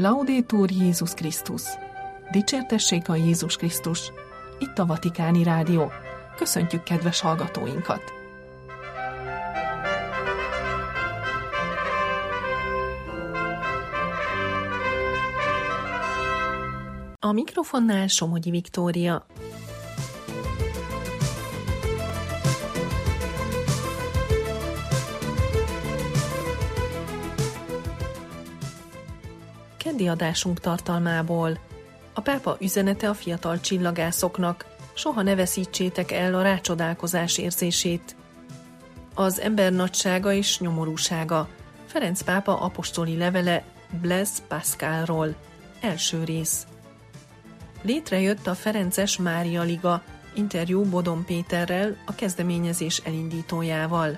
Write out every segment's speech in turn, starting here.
Laudetur Jézus Krisztus! Dicsértessék a Jézus Krisztus! Itt a Vatikáni Rádió. Köszöntjük kedves hallgatóinkat! A mikrofonnál Somogyi Viktória. Keddi adásunk tartalmából. A pápa üzenete a fiatal csillagászoknak: soha ne veszítsétek el a rácsodálkozás érzését. Az ember nagysága és nyomorúsága. Ferenc pápa apostoli levele Blaise Pascalról. Első rész. Létrejött a Ferences Mária Liga, interjú Bodon Péterrel, a kezdeményezés elindítójával.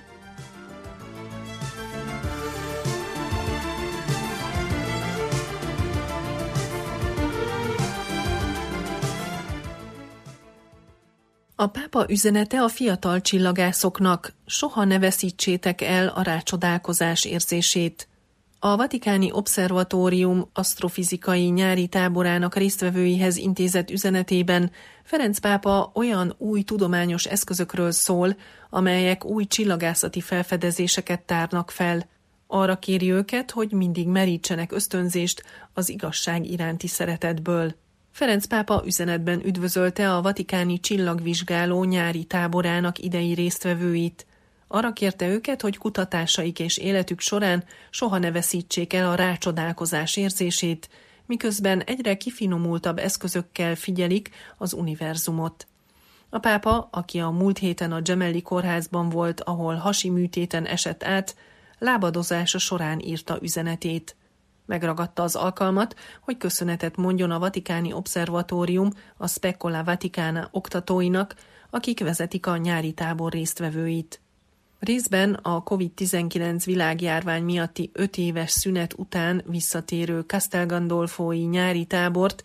A pápa üzenete a fiatal csillagászoknak: soha ne veszítsétek el a rácsodálkozás érzését. A Vatikáni Obszervatórium asztrofizikai nyári táborának résztvevőihez intézett üzenetében Ferenc pápa olyan új tudományos eszközökről szól, amelyek új csillagászati felfedezéseket tárnak fel. Arra kéri őket, hogy mindig merítsenek ösztönzést az igazság iránti szeretetből. Ferenc pápa üzenetben üdvözölte a vatikáni csillagvizsgáló nyári táborának idei résztvevőit. Arra kérte őket, hogy kutatásaik és életük során soha ne veszítsék el a rácsodálkozás érzését, miközben egyre kifinomultabb eszközökkel figyelik az univerzumot. A pápa, aki a múlt héten a Gemelli kórházban volt, ahol hasi műtéten esett át, lábadozása során írta üzenetét. Megragadta az alkalmat, hogy köszönetet mondjon a Vatikáni Obszervatórium, a Specola Vaticana oktatóinak, akik vezetik a nyári tábor résztvevőit. Részben a COVID-19 világjárvány miatti 5 éves szünet után visszatérő Castel Gandolfoi nyári tábort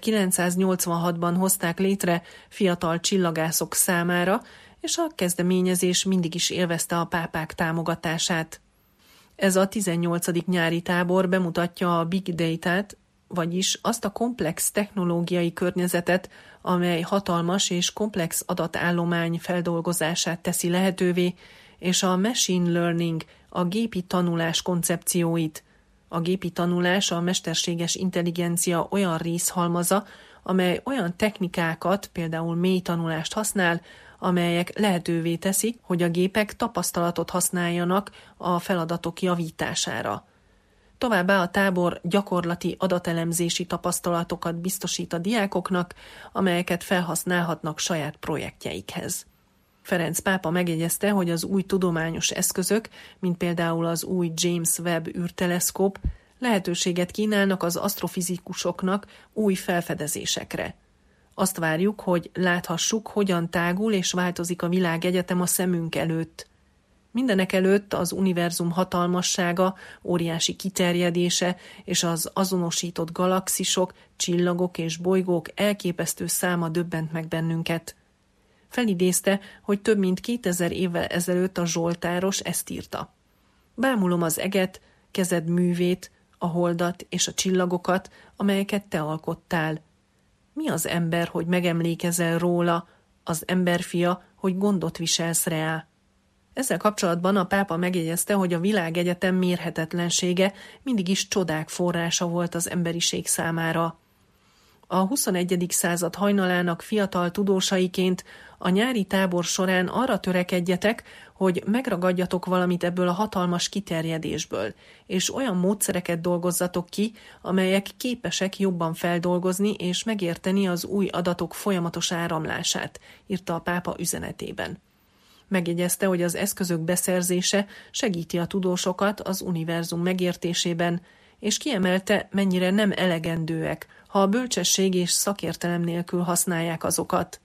1986-ban hozták létre fiatal csillagászok számára, és a kezdeményezés mindig is élvezte a pápák támogatását. Ez a 18. nyári tábor bemutatja a Big Data-t, vagyis azt a komplex technológiai környezetet, amely hatalmas és komplex adatállomány feldolgozását teszi lehetővé, és a machine learning, a gépi tanulás koncepcióit. A gépi tanulás a mesterséges intelligencia olyan részhalmaza, amely olyan technikákat, például mély tanulást használ, amelyek lehetővé teszik, hogy a gépek tapasztalatot használjanak a feladatok javítására. Továbbá a tábor gyakorlati adatelemzési tapasztalatokat biztosít a diákoknak, amelyeket felhasználhatnak saját projektjeikhez. Ferenc pápa megjegyezte, hogy az új tudományos eszközök, mint például az új James Webb űrteleszkóp, lehetőséget kínálnak az asztrofizikusoknak új felfedezésekre. Azt várjuk, hogy láthassuk, hogyan tágul és változik a világegyetem a szemünk előtt. Mindenekelőtt az univerzum hatalmassága, óriási kiterjedése és az azonosított galaxisok, csillagok és bolygók elképesztő száma döbbent meg bennünket. Felidézte, hogy több mint 2000 évvel ezelőtt a Zsoltáros ezt írta: bámulom az eget, kezed művét, a holdat és a csillagokat, amelyeket te alkottál. Mi az ember, hogy megemlékezel róla, az emberfia, hogy gondot viselsz rá? Ezzel kapcsolatban a pápa megjegyezte, hogy a világegyetem mérhetetlensége mindig is csodák forrása volt az emberiség számára. A 21. század hajnalának fiatal tudósaiként a nyári tábor során arra törekedjetek, hogy megragadjatok valamit ebből a hatalmas kiterjedésből, és olyan módszereket dolgozzatok ki, amelyek képesek jobban feldolgozni és megérteni az új adatok folyamatos áramlását, írta a pápa üzenetében. Megjegyezte, hogy az eszközök beszerzése segíti a tudósokat az univerzum megértésében, és kiemelte, mennyire nem elegendőek, ha a bölcsesség és szakértelem nélkül használják azokat.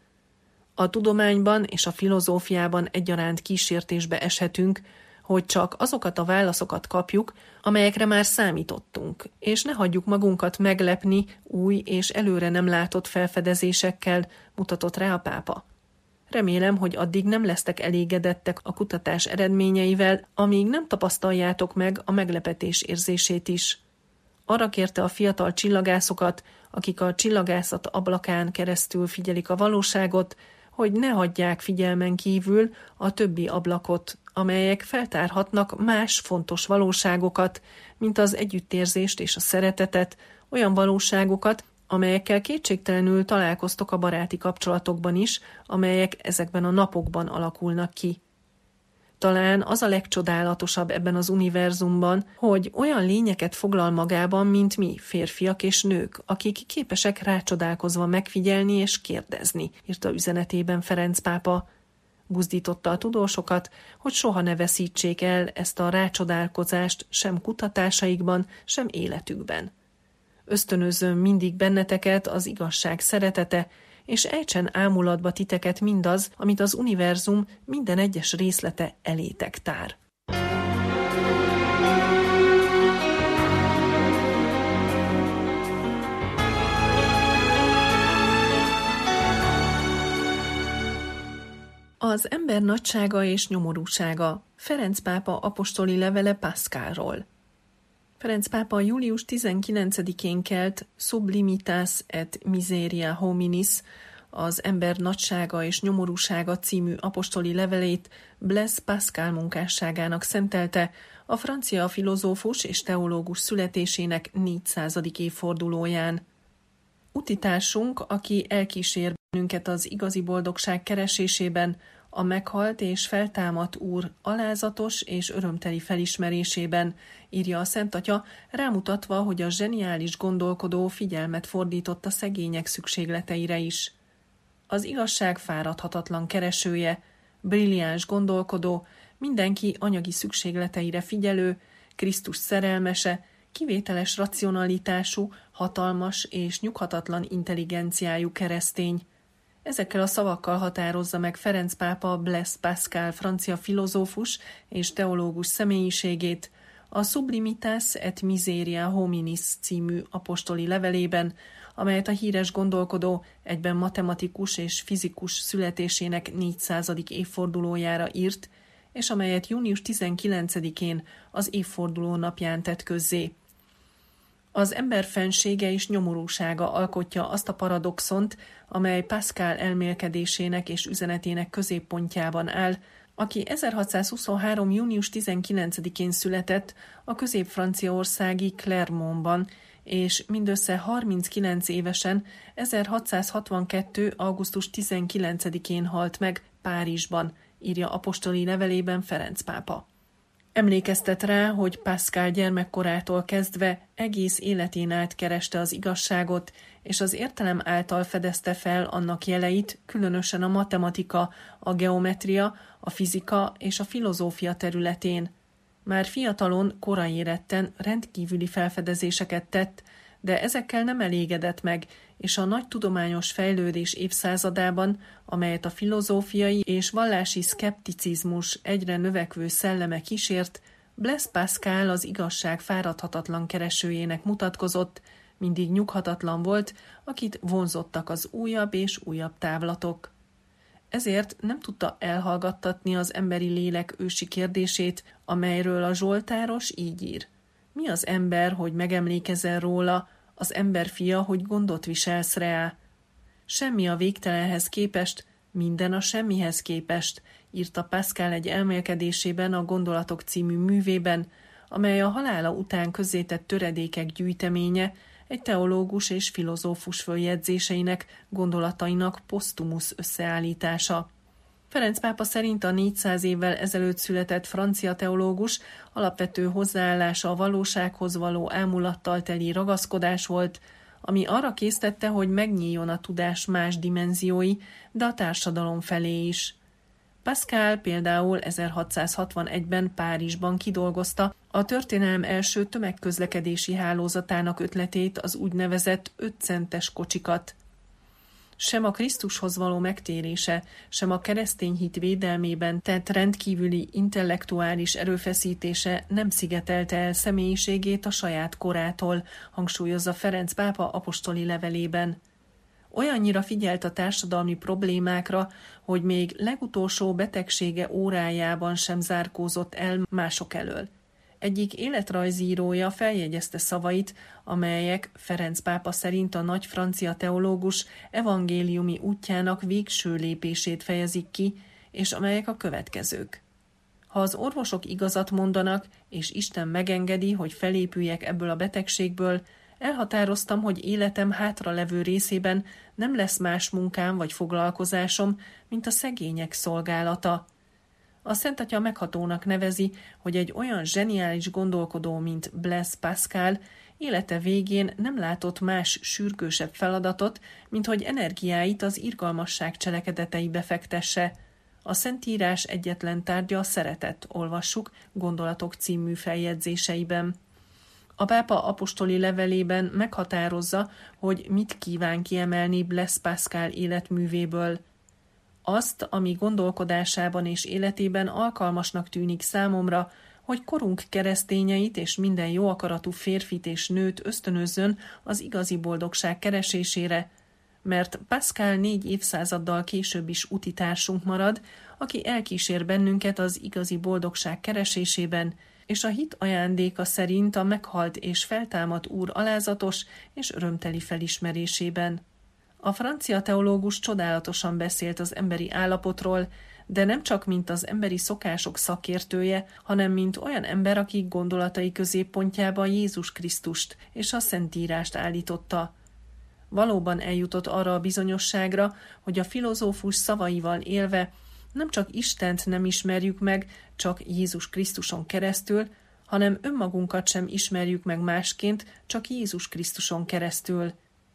A tudományban és a filozófiában egyaránt kísértésbe eshetünk, hogy csak azokat a válaszokat kapjuk, amelyekre már számítottunk, és ne hagyjuk magunkat meglepni új és előre nem látott felfedezésekkel, mutatott rá a pápa. Remélem, hogy addig nem lesztek elégedettek a kutatás eredményeivel, amíg nem tapasztaljátok meg a meglepetés érzését is. Arra kérte a fiatal csillagászokat, akik a csillagászat ablakán keresztül figyelik a valóságot, hogy ne hagyják figyelmen kívül a többi ablakot, amelyek feltárhatnak más fontos valóságokat, mint az együttérzést és a szeretetet, olyan valóságokat, amelyekkel kétségtelenül találkoztok a baráti kapcsolatokban is, amelyek ezekben a napokban alakulnak ki. Talán az a legcsodálatosabb ebben az univerzumban, hogy olyan lényeket foglal magában, mint mi, férfiak és nők, akik képesek rácsodálkozva megfigyelni és kérdezni, írta üzenetében Ferenc pápa. Buzdította a tudósokat, hogy soha ne veszítsék el ezt a rácsodálkozást sem kutatásaikban, sem életükben. Ösztönözzön mindig benneteket az igazság szeretete, és ejtsen ámulatba titeket mindaz, amit az univerzum minden egyes részlete elétek tár. Az ember nagysága és nyomorúsága. Ferenc pápa apostoli levele Pascalról. Ferenc pápa július 19-én kelt Sublimitas et Miseria Hominis, az ember nagysága és nyomorúsága című apostoli levelét Blaise Pascal munkásságának szentelte a francia filozófus és teológus születésének 400. évfordulóján. Utitársunk, aki elkísér bennünket az igazi boldogság keresésében, a meghalt és feltámadt Úr alázatos és örömteli felismerésében, írja a Szent Atya, rámutatva, hogy a zseniális gondolkodó figyelmet fordított a szegények szükségleteire is. Az igazság fáradhatatlan keresője, brilliáns gondolkodó, mindenki anyagi szükségleteire figyelő, Krisztus szerelmese, kivételes racionalitású, hatalmas és nyughatatlan intelligenciájú keresztény. Ezekkel a szavakkal határozza meg Ferenc pápa Blaise Pascal francia filozófus és teológus személyiségét a Sublimitas et Miseria Hominis című apostoli levelében, amelyet a híres gondolkodó egyben matematikus és fizikus születésének 400. évfordulójára írt, és amelyet június 19-én az évforduló napján tett közzé. Az ember fensége és nyomorúsága alkotja azt a paradoxont, amely Pascal elmélkedésének és üzenetének középpontjában áll, aki 1623. június 19-én született a közép-franciaországi Clermontban, és mindössze 39 évesen 1662. augusztus 19-én halt meg Párizsban, írja apostoli levelében Ferenc pápa. Emlékeztet rá, hogy Pascal gyermekkorától kezdve egész életén át kereste az igazságot, és az értelem által fedezte fel annak jeleit, különösen a matematika, a geometria, a fizika és a filozófia területén. Már fiatalon, korai éretten rendkívüli felfedezéseket tett, de ezekkel nem elégedett meg, és a nagy tudományos fejlődés évszázadában, amelyet a filozófiai és vallási szkepticizmus egyre növekvő szelleme kísért, Blaise Pascal az igazság fáradhatatlan keresőjének mutatkozott, mindig nyughatatlan volt, akit vonzottak az újabb és újabb távlatok. Ezért nem tudta elhallgattatni az emberi lélek ősi kérdését, amelyről a zsoltáros így ír. Mi az ember, hogy megemlékezel róla, az ember fia, hogy gondot viselsz rá? Semmi a végtelenhez képest, minden a semmihez képest, írta Pascal egy elmélkedésében a Gondolatok című művében, amely a halála után közzétett töredékek gyűjteménye, egy teológus és filozófus följegyzéseinek, gondolatainak posztumusz összeállítása. Ferenc pápa szerint a 400 évvel ezelőtt született francia teológus alapvető hozzáállása a valósághoz való ámulattal teli ragaszkodás volt, ami arra késztette, hogy megnyíljon a tudás más dimenziói, de a társadalom felé is. Pascal például 1661-ben Párizsban kidolgozta a történelem első tömegközlekedési hálózatának ötletét, az úgynevezett 5 centes kocsikat. Sem a Krisztushoz való megtérése, sem a keresztény hit védelmében tett rendkívüli intellektuális erőfeszítése nem szigetelte el személyiségét a saját korától, hangsúlyozza Ferenc pápa apostoli levelében. Olyannyira figyelt a társadalmi problémákra, hogy még legutolsó betegsége órájában sem zárkózott el mások elől. Egyik életrajzírója feljegyezte szavait, amelyek Ferenc pápa szerint a nagy francia teológus evangéliumi útjának végső lépését fejezik ki, és amelyek a következők. Ha az orvosok igazat mondanak, és Isten megengedi, hogy felépüljek ebből a betegségből, elhatároztam, hogy életem hátralevő részében nem lesz más munkám vagy foglalkozásom, mint a szegények szolgálata. A Szent Atya meghatónak nevezi, hogy egy olyan zseniális gondolkodó, mint Blaise Pascal, élete végén nem látott más sürgősebb feladatot, mint hogy energiáit az irgalmasság cselekedeteibe fektesse. A Szentírás egyetlen tárgya a szeretet, olvassuk Gondolatok című feljegyzéseiben. A pápa apostoli levelében meghatározza, hogy mit kíván kiemelni Blaise Pascal életművéből. Azt, ami gondolkodásában és életében alkalmasnak tűnik számomra, hogy korunk keresztényeit és minden jó akaratú férfit és nőt ösztönözzön az igazi boldogság keresésére, mert Pascal 4 évszázaddal később is utitársunk marad, aki elkísér bennünket az igazi boldogság keresésében, és a hit ajándéka szerint a meghalt és feltámadt Úr alázatos és örömteli felismerésében. A francia teológus csodálatosan beszélt az emberi állapotról, de nem csak mint az emberi szokások szakértője, hanem mint olyan ember, aki gondolatai középpontjába Jézus Krisztust és a Szentírást állította. Valóban eljutott arra a bizonyosságra, hogy a filozófus szavaival élve nem csak Istent nem ismerjük meg, csak Jézus Krisztuson keresztül, hanem önmagunkat sem ismerjük meg másként, csak Jézus Krisztuson keresztül.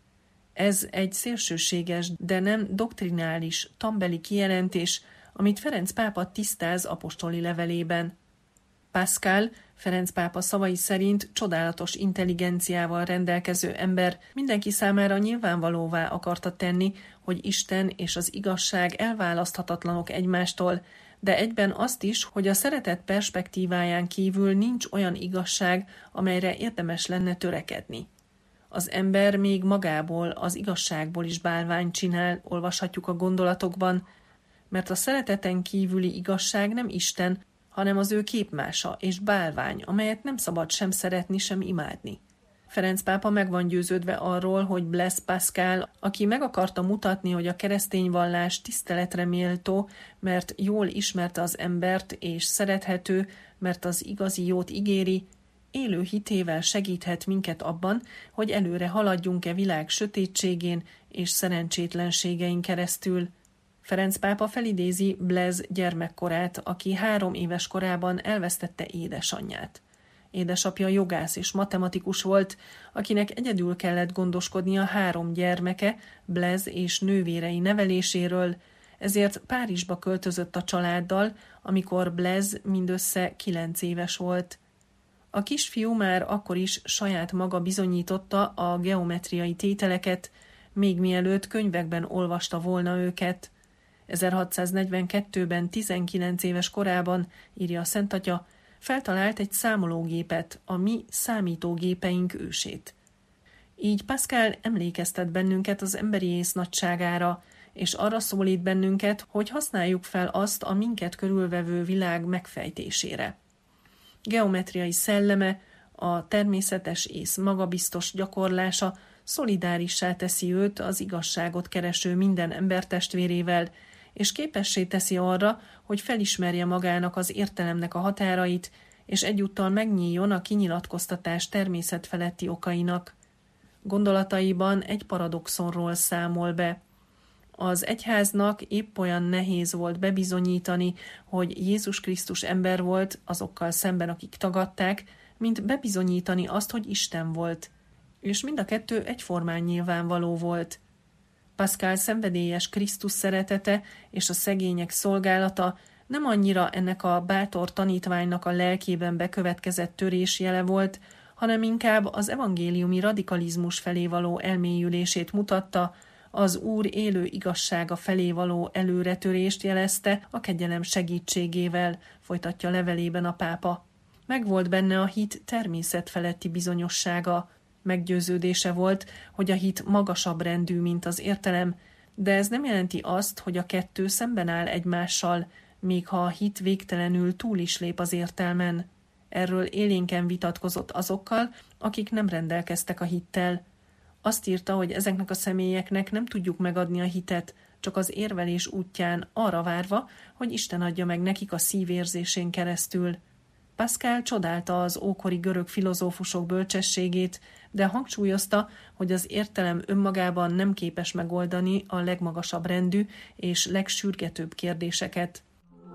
Ez egy szélsőséges, de nem doktrinális, tanbeli kijelentés, amit Ferenc pápa tisztáz apostoli levelében. Pascal, Ferenc pápa szavai szerint csodálatos intelligenciával rendelkező ember mindenki számára nyilvánvalóvá akarta tenni, hogy Isten és az igazság elválaszthatatlanok egymástól, de egyben azt is, hogy a szeretet perspektíváján kívül nincs olyan igazság, amelyre érdemes lenne törekedni. Az ember még magából, az igazságból is bálványt csinál, olvashatjuk a Gondolatokban, mert a szereteten kívüli igazság nem Isten, hanem az ő képmása és bálvány, amelyet nem szabad sem szeretni, sem imádni. Ferenc pápa meg van győződve arról, hogy Blaise Pascal, aki meg akarta mutatni, hogy a keresztény vallás tiszteletre méltó, mert jól ismerte az embert, és szerethető, mert az igazi jót ígéri, élő hitével segíthet minket abban, hogy előre haladjunk-e világ sötétségén és szerencsétlenségein keresztül. Ferenc pápa felidézi Blaise gyermekkorát, aki 3 éves korában elvesztette édesanyját. Édesapja jogász és matematikus volt, akinek egyedül kellett gondoskodnia 3 gyermeke, Blaise és nővérei neveléséről, ezért Párizsba költözött a családdal, amikor Blaise mindössze 9 éves volt. A kisfiú már akkor is saját maga bizonyította a geometriai tételeket, még mielőtt könyvekben olvasta volna őket. 1642-ben 19 éves korában, írja a Szent Atya, feltalált egy számológépet, a mi számítógépeink ősét. Így Pascal emlékeztet bennünket az emberi ész nagyságára, és arra szólít bennünket, hogy használjuk fel azt a minket körülvevő világ megfejtésére. Geometriai szelleme, a természetes ész magabiztos gyakorlása szolidárissá teszi őt az igazságot kereső minden embertestvérével, és képessé teszi arra, hogy felismerje magának az értelemnek a határait, és egyúttal megnyíljon a kinyilatkoztatás természetfeletti okainak. Gondolataiban egy paradoxonról számol be. Az egyháznak épp olyan nehéz volt bebizonyítani, hogy Jézus Krisztus ember volt azokkal szemben, akik tagadták, mint bebizonyítani azt, hogy Isten volt. És mind a kettő egyformán nyilvánvaló volt. Pascal szenvedélyes Krisztus szeretete és a szegények szolgálata nem annyira ennek a bátor tanítványnak a lelkében bekövetkezett törés jele volt, hanem inkább az evangéliumi radikalizmus felé való elmélyülését mutatta, az Úr élő igazsága felé való előretörést jelezte a kegyelem segítségével, folytatja levelében a pápa. Megvolt benne a hit természetfeletti bizonyossága, meggyőződése volt, hogy a hit magasabb rendű, mint az értelem, de ez nem jelenti azt, hogy a kettő szemben áll egymással, még ha a hit végtelenül túl is lép az értelmen. Erről élénken vitatkozott azokkal, akik nem rendelkeztek a hittel. Azt írta, hogy ezeknek a személyeknek nem tudjuk megadni a hitet, csak az érvelés útján arra várva, hogy Isten adja meg nekik a szívérzésén keresztül. Pascal csodálta az ókori görög filozófusok bölcsességét, de hangsúlyozta, hogy az értelem önmagában nem képes megoldani a legmagasabb rendű és legsürgetőbb kérdéseket.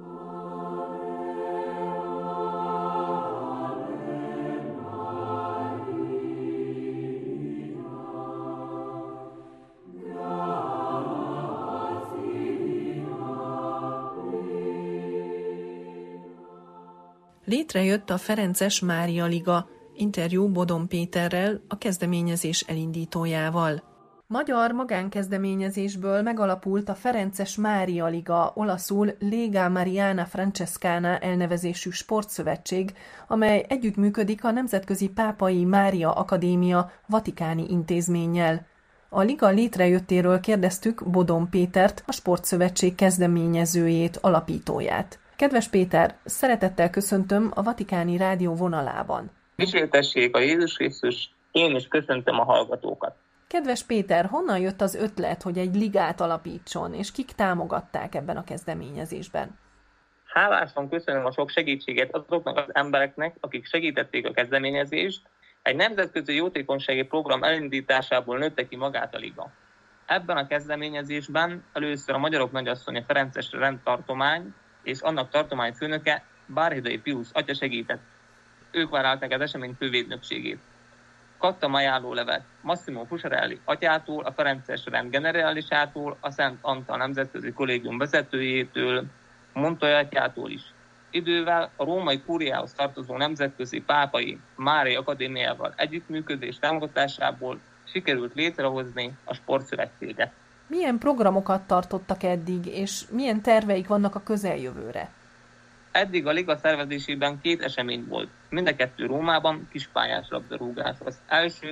Létrejött a Ferences Mária Liga, interjú Bodon Péterrel, a kezdeményezés elindítójával. Magyar magánkezdeményezésből megalapult a Ferences Mária Liga, olaszul Lega Mariana Francescana elnevezésű sportszövetség, amely együttműködik a Nemzetközi Pápai Mária Akadémia vatikáni intézménnyel. A liga létrejöttéről kérdeztük Bodon Pétert, a sportszövetség kezdeményezőjét, alapítóját. Kedves Péter, szeretettel köszöntöm a Vatikáni Rádió vonalában. Dicsértessék a Jézus Krisztus, én is köszöntöm a hallgatókat. Kedves Péter, honnan jött az ötlet, hogy egy ligát alapítson, és kik támogatták ebben a kezdeményezésben? Hálásan köszönöm a sok segítséget azoknak az embereknek, akik segítették a kezdeményezést. Egy nemzetközi jótékonysági program elindításából nőtte ki magát a liga. Ebben a kezdeményezésben először a Magyarok Nagyasszonya Ferences rendtartomány és annak tartományfőnöke Bárhidai Piusz atya segített. Ők vállalták az esemény fővédnökségét. Kaptam ajánlólevet Massimo Fusarelli atyától, a Ferences rend generálisától, a Szent Antal Nemzetközi Kollégium vezetőjétől, Montoya atyától is. Idővel a római kúriához tartozó Nemzetközi Pápai Mária Akadémiával együttműködés támogatásából sikerült létrehozni a sportszövetséget. Milyen programokat tartottak eddig, és milyen terveik vannak a közeljövőre? Eddig a liga szervezésében 2 esemény volt, mind a 2 Rómában, kispályás labdarúgás. Az első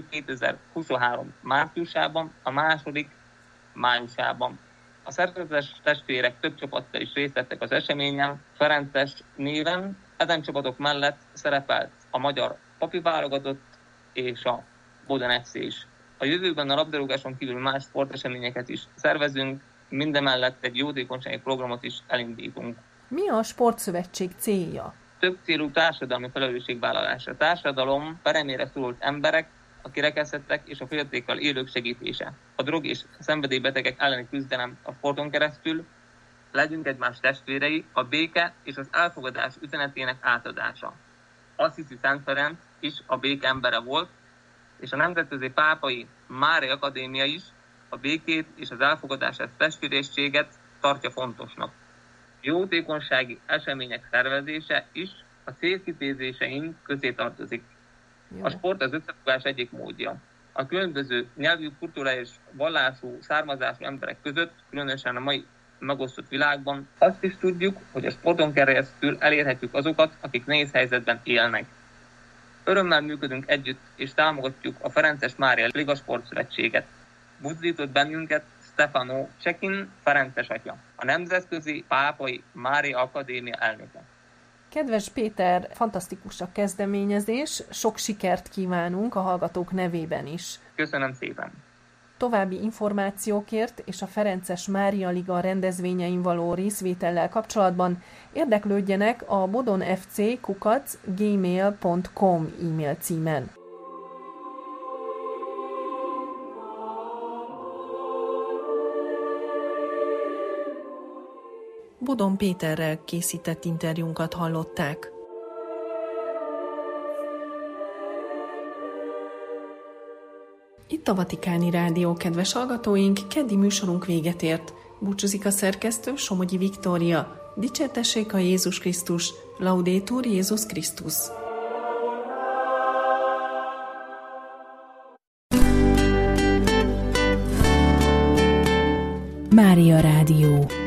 2023 márciusában, a második májusában. A szerzetes testvérek több csapattal is részt vettek az eseményen. Ferences néven ezen csapatok mellett szerepelt a magyar papi válogatott és a Bodon FC is. A jövőben a labdarúgáson kívül más sporteseményeket is szervezünk, mindemellett egy jótékonysági programot is elindítunk. Mi a sportszövetség célja? Több célú társadalmi felelősségvállalás. A társadalom peremére szólult emberek, a kirekesztettek és a fogyatékkal élők segítése. A drog és szenvedélybetegek elleni küzdelem a sporton keresztül, legyünk egymás testvérei, a béke és az elfogadás üzenetének átadása. Assisi Szent Ferenc is a béke embere volt, és a Nemzetközi Pápai Mária Akadémia is a békét és az elfogadását, testvérségét tartja fontosnak. Jótékonysági események szervezése is a célkitűzéseink közé tartozik. Jó. A sport az összefogás egyik módja. A különböző nyelvű, kulturális, vallású, származású emberek között, különösen a mai megosztott világban, azt is tudjuk, hogy a sporton keresztül elérhetjük azokat, akik nehéz helyzetben élnek. Örömmel működünk együtt, és támogatjuk a Ferences Mária Liga Sportszövetséget. Buzdított bennünket Stefano Csekin Ferences atya, a Nemzetközi Pápai Mária Akadémia elnöke. Kedves Péter, fantasztikus a kezdeményezés, sok sikert kívánunk a hallgatók nevében is. Köszönöm szépen! További információkért és a Ferences Mária Liga rendezvényein való részvétellel kapcsolatban érdeklődjenek a bodonfc@gmail.com e-mail címen. Bodon Péterrel készített interjúnkat hallották. Itt a Vatikáni Rádió, kedves hallgatóink, keddi műsorunk véget ért. Búcsúzik a szerkesztő, Somogyi Viktória. Dicsértessék a Jézus Krisztus, Laudetur Jézus Krisztus. Mária Rádió.